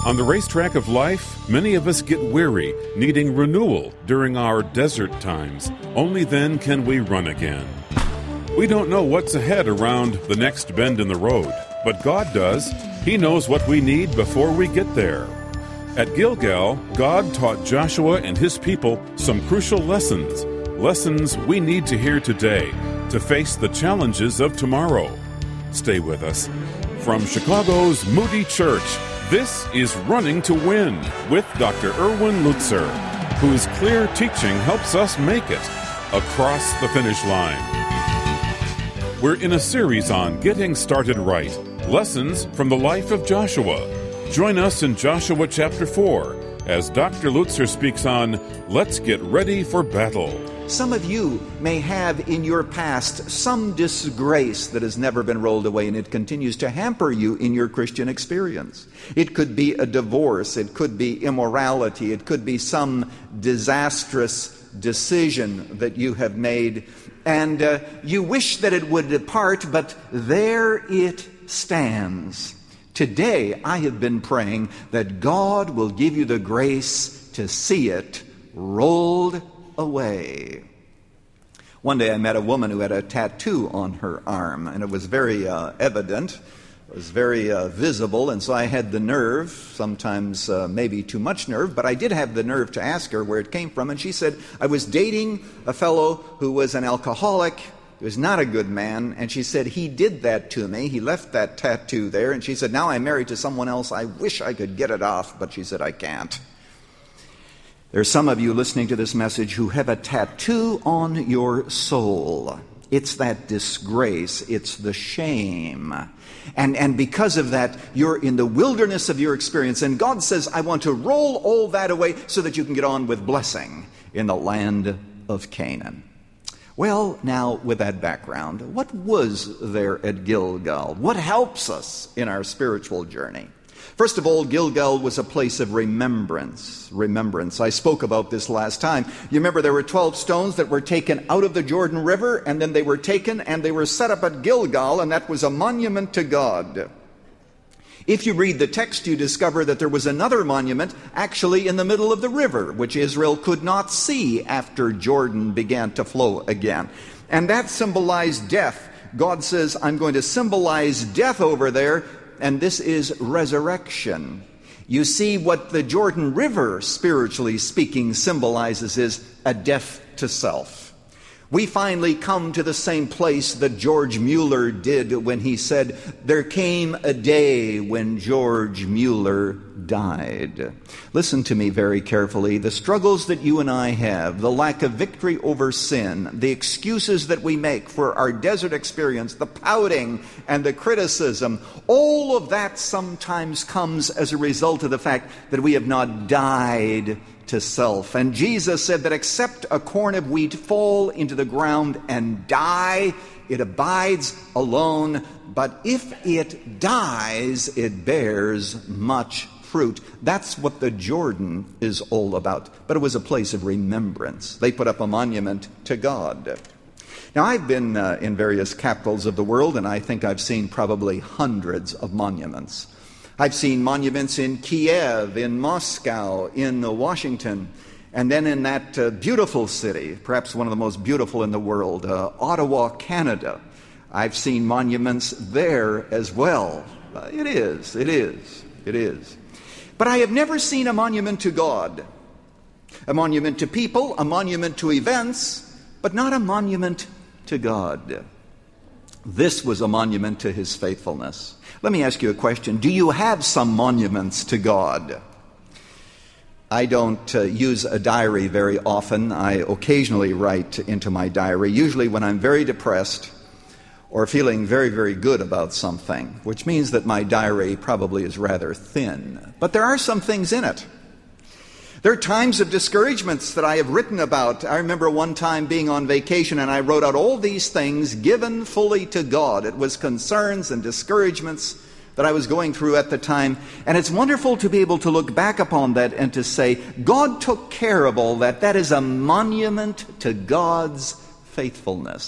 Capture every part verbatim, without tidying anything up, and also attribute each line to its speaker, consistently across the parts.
Speaker 1: On the racetrack of life, many of us get weary, needing renewal during our desert times. Only then can we run again. We don't know what's ahead around the next bend in the road, but God does. He knows what we need before we get there. At Gilgal, God taught Joshua and his people some crucial lessons, lessons we need to hear today to face the challenges of tomorrow. Stay with us. From Chicago's Moody Church, this is Running to Win with Doctor Erwin Lutzer, whose clear teaching helps us make it across the finish line. We're in a series on getting started right, lessons from the life of Joshua. Join us in Joshua chapter four as Doctor Lutzer speaks on Let's Get Ready for Battle.
Speaker 2: Some of you may have in your past some disgrace that has never been rolled away, and it continues to hamper you in your Christian experience. It could be a divorce, it could be immorality, it could be some disastrous decision that you have made, and uh, you wish that it would depart, but there it stands. Today, I have been praying that God will give you the grace to see it rolled away. One day I met a woman who had a tattoo on her arm, and it was very uh, evident. It was very uh, visible, and so I had the nerve, sometimes uh, maybe too much nerve, but I did have the nerve to ask her where it came from, and she said, I was dating a fellow who was an alcoholic. He was not a good man, and she said, he did that to me. He left that tattoo there, and she said, now I'm married to someone else. I wish I could get it off, but she said, I can't. There's some of you listening to this message who have a tattoo on your soul. It's that disgrace. It's the shame. And, and because of that, you're in the wilderness of your experience. And God says, I want to roll all that away so that you can get on with blessing in the land of Canaan. Well, now, with that background, what was there at Gilgal? What helps us in our spiritual journey? First of all, Gilgal was a place of remembrance. Remembrance. I spoke about this last time. You remember there were twelve stones that were taken out of the Jordan River, and then they were taken and they were set up at Gilgal, and that was a monument to God. If you read the text, you discover that there was another monument actually in the middle of the river, which Israel could not see after Jordan began to flow again. And that symbolized death. God says, I'm going to symbolize death over there, and this is resurrection. You see, what the Jordan River, spiritually speaking, symbolizes is a death to self. We finally come to the same place that George Mueller did when he said, there came a day when George Mueller died. Listen to me very carefully. The struggles that you and I have, the lack of victory over sin, the excuses that we make for our desert experience, the pouting and the criticism, all of that sometimes comes as a result of the fact that we have not died to self. And Jesus said that except a corn of wheat fall into the ground and die, it abides alone. But if it dies, it bears much fruit. That's what the Jordan is all about. But it was a place of remembrance. They put up a monument to God. Now, I've been uh, in various capitals of the world, and I think I've seen probably hundreds of monuments. I've seen monuments in Kiev, in Moscow, in uh, Washington, and then in that uh, beautiful city, perhaps one of the most beautiful in the world, uh, Ottawa, Canada. I've seen monuments there as well. Uh, it is, it is, it is. But I have never seen a monument to God, a monument to people, a monument to events, but not a monument to God. This was a monument to His faithfulness. Let me ask you a question. Do you have some monuments to God? I don't uh, use a diary very often. I occasionally write into my diary, usually when I'm very depressed or feeling very, very good about something, which means that my diary probably is rather thin. But there are some things in it. There are times of discouragements that I have written about. I remember one time being on vacation and I wrote out all these things given fully to God. It was concerns and discouragements that I was going through at the time. And it's wonderful to be able to look back upon that and to say, God took care of all that. That is a monument to God's faithfulness.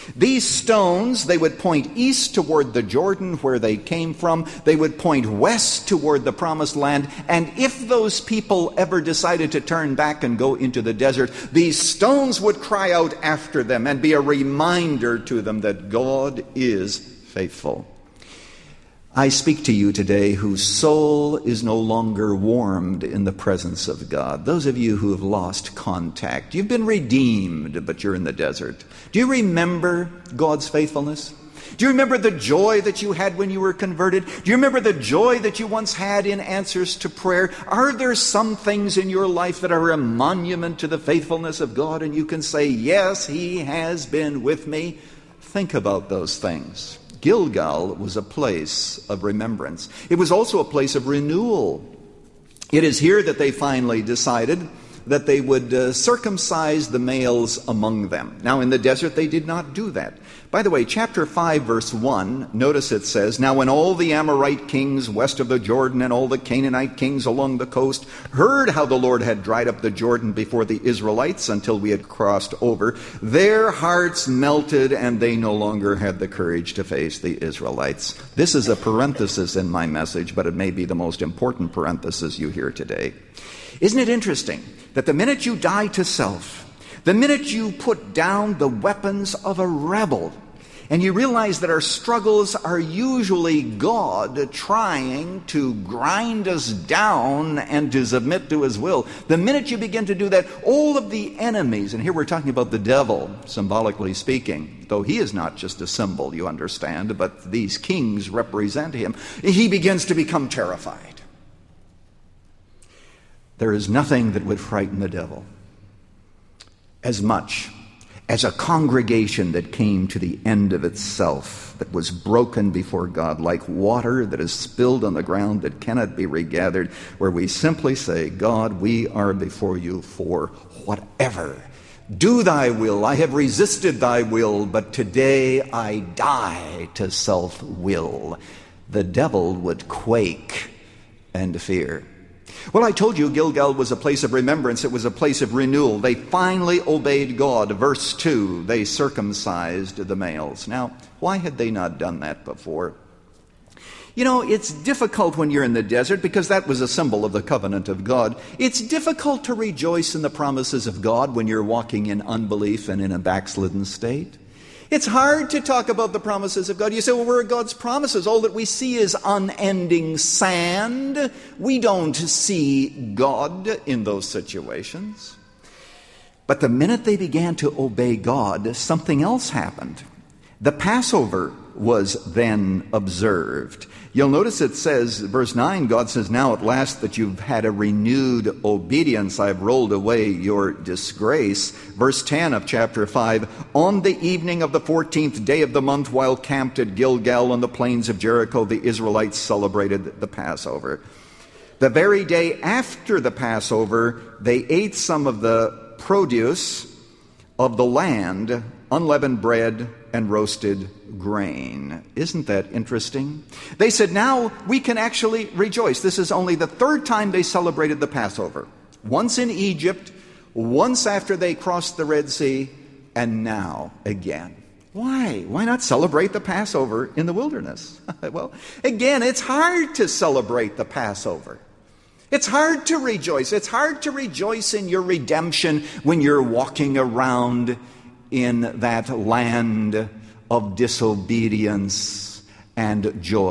Speaker 2: These stones, they would point east toward the Jordan where they came from. They would point west toward the promised land. And if those people ever decided to turn back and go into the desert, these stones would cry out after them and be a reminder to them that God is faithful. I speak to you today whose soul is no longer warmed in the presence of God. Those of you who have lost contact. You've been redeemed, but you're in the desert. Do you remember God's faithfulness? Do you remember the joy that you had when you were converted? Do you remember the joy that you once had in answers to prayer? Are there some things in your life that are a monument to the faithfulness of God, and you can say, yes, He has been with me? Think about those things. Gilgal was a place of remembrance. It was also a place of renewal. It is here that they finally decided that they would uh, circumcise the males among them. Now, in the desert, they did not do that. By the way, chapter five, verse one, notice it says, Now when all the Amorite kings west of the Jordan and all the Canaanite kings along the coast heard how the Lord had dried up the Jordan before the Israelites until we had crossed over, their hearts melted and they no longer had the courage to face the Israelites. This is a parenthesis in my message, but it may be the most important parenthesis you hear today. Isn't it interesting that the minute you die to self, the minute you put down the weapons of a rebel, and you realize that our struggles are usually God trying to grind us down and to submit to His will, the minute you begin to do that, all of the enemies, and here we're talking about the devil, symbolically speaking, though he is not just a symbol, you understand, but these kings represent him, he begins to become terrified. There is nothing that would frighten the devil as much as a congregation that came to the end of itself, that was broken before God, like water that is spilled on the ground that cannot be regathered, where we simply say, God, we are before you for whatever. Do thy will. I have resisted thy will, but today I die to self-will. The devil would quake and fear. Well, I told you Gilgal was a place of remembrance. It was a place of renewal. They finally obeyed God. Verse two, they circumcised the males. Now, why had they not done that before? You know, it's difficult when you're in the desert because that was a symbol of the covenant of God. It's difficult to rejoice in the promises of God when you're walking in unbelief and in a backslidden state. It's hard to talk about the promises of God. You say, well, where are God's promises? All that we see is unending sand. We don't see God in those situations. But the minute they began to obey God, something else happened. The Passover was then observed. You'll notice it says, verse nine, God says, now at last that you've had a renewed obedience, I've rolled away your disgrace. Verse ten of chapter five, on the evening of the fourteenth day of the month, while camped at Gilgal on the plains of Jericho, the Israelites celebrated the Passover. The very day after the Passover, they ate some of the produce of the land, unleavened bread and roasted grain. Isn't that interesting? They said, now we can actually rejoice. This is only the third time they celebrated the Passover. Once in Egypt, once after they crossed the Red Sea, and now again. Why? Why not celebrate the Passover in the wilderness? Well, again, it's hard to celebrate the Passover. It's hard to rejoice. It's hard to rejoice in your redemption when you're walking around in that land of disobedience and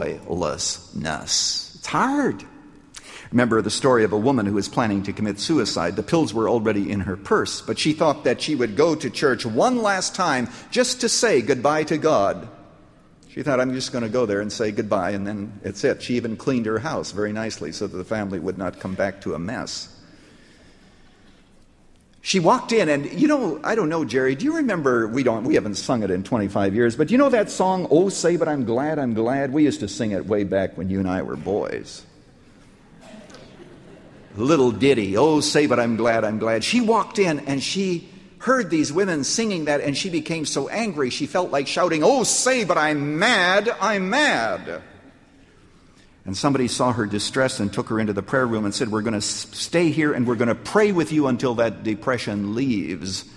Speaker 2: joylessness. It's hard. Remember the story of a woman who was planning to commit suicide. The pills were already in her purse, but she thought that she would go to church one last time just to say goodbye to God. She thought, I'm just going to go there and say goodbye, and then it's it. She even cleaned her house very nicely so that the family would not come back to a mess. She walked in, and you know, I don't know, Jerry, do you remember, we don't, we haven't sung it in twenty-five years, but you know that song, Oh, Say But I'm Glad, I'm Glad? We used to sing it way back when you and I were boys. Little ditty, Oh, Say But I'm Glad, I'm Glad. She walked in, and she heard these women singing that, and she became so angry, she felt like shouting, Oh, say but I'm mad, I'm mad. And somebody saw her distress and took her into the prayer room and said, we're going to stay here and we're going to pray with you until that depression leaves.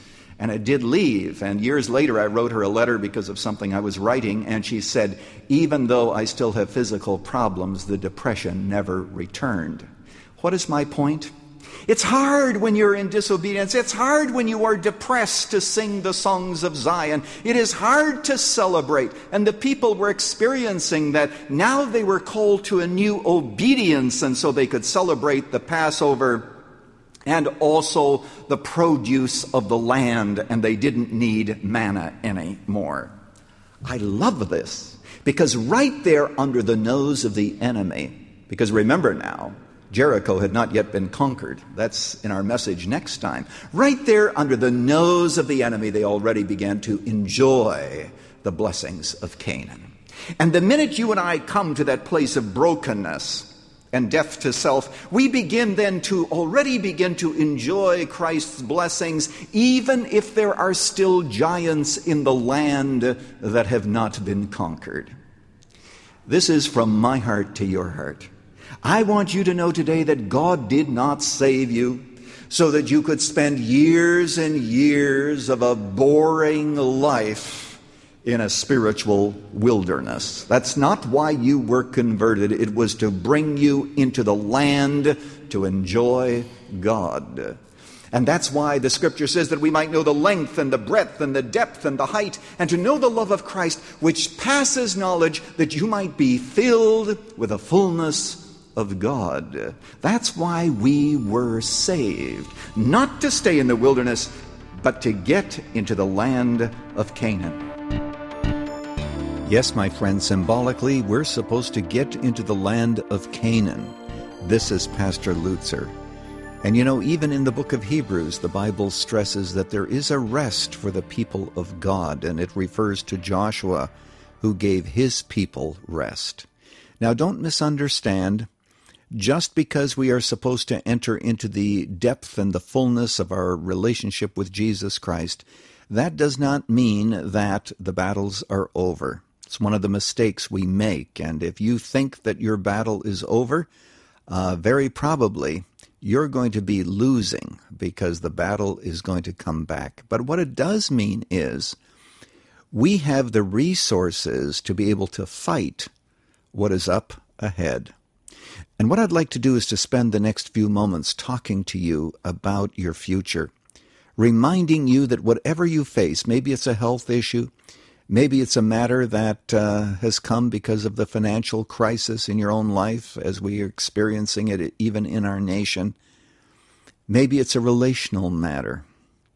Speaker 2: And I did leave, and years later I wrote her a letter because of something I was writing, and she said, even though I still have physical problems, the depression never returned. What is my point? It's hard when you're in disobedience. It's hard when you are depressed to sing the songs of Zion. It is hard to celebrate. And the people were experiencing that. Now they were called to a new obedience, and so they could celebrate the Passover and also the produce of the land, and they didn't need manna anymore. I love this, because right there under the nose of the enemy, because remember now, Jericho had not yet been conquered. That's in our message next time. Right there under the nose of the enemy, they already began to enjoy the blessings of Canaan. And the minute you and I come to that place of brokenness and death to self, we begin then to already begin to enjoy Christ's blessings, even if there are still giants in the land that have not been conquered. This is from my heart to your heart. I want you to know today that God did not save you so that you could spend years and years of a boring life in a spiritual wilderness. That's not why you were converted. It was to bring you into the land to enjoy God. And that's why the Scripture says that we might know the length and the breadth and the depth and the height, and to know the love of Christ, which passes knowledge, that you might be filled with the fullness of God. That's why we were saved. Not to stay in the wilderness, but to get into the land of Canaan. Yes, my friend, symbolically, we're supposed to get into the land of Canaan. This is Pastor Lutzer. And you know, even in the book of Hebrews, the Bible stresses that there is a rest for the people of God, and it refers to Joshua, who gave his people rest. Now, don't misunderstand. Just because we are supposed to enter into the depth and the fullness of our relationship with Jesus Christ, that does not mean that the battles are over. It's one of the mistakes we make, and if you think that your battle is over, uh, very probably you're going to be losing, because the battle is going to come back. But what it does mean is we have the resources to be able to fight what is up ahead. And what I'd like to do is to spend the next few moments talking to you about your future, reminding you that whatever you face, maybe it's a health issue, maybe it's a matter that uh, has come because of the financial crisis in your own life as we are experiencing it even in our nation. Maybe it's a relational matter.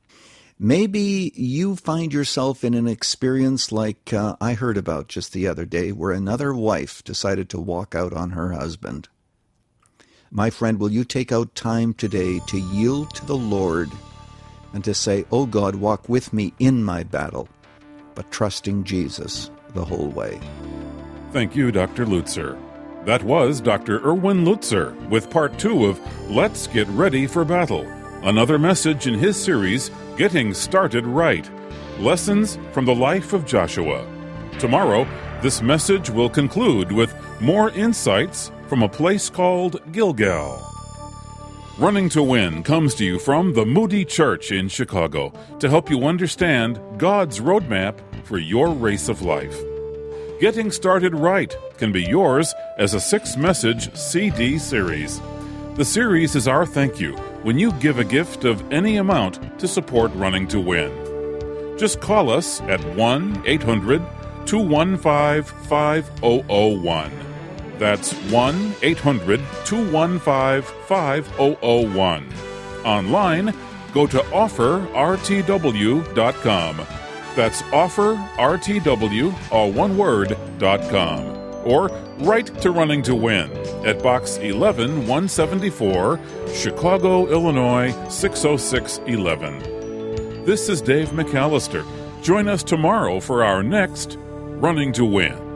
Speaker 2: Maybe you find yourself in an experience like uh, I heard about just the other day, where another wife decided to walk out on her husband. My friend, will you take out time today to yield to the Lord and to say, "Oh God, walk with me in my battle," but trusting Jesus the whole way?
Speaker 1: Thank you, Doctor Lutzer. That was Doctor Erwin Lutzer with part two of Let's Get Ready for Battle, another message in his series, Getting Started Right, Lessons from the Life of Joshua. Tomorrow, this message will conclude with more insights from a place called Gilgal. Running to Win comes to you from the Moody Church in Chicago to help you understand God's roadmap for your race of life. Getting Started Right can be yours as a six-message C D series. The series is our thank you when you give a gift of any amount to support Running to Win. Just call us at one eight hundred two one five five zero zero one. That's one eight hundred two one five five zero zero one. Online, go to offer r t w dot com. That's offer r t w, all one word, dot com. Or write to Running to Win at Box eleven one seventy-four, Chicago, Illinois six oh six one one. This is Dave McAllister. Join us tomorrow for our next Running to Win.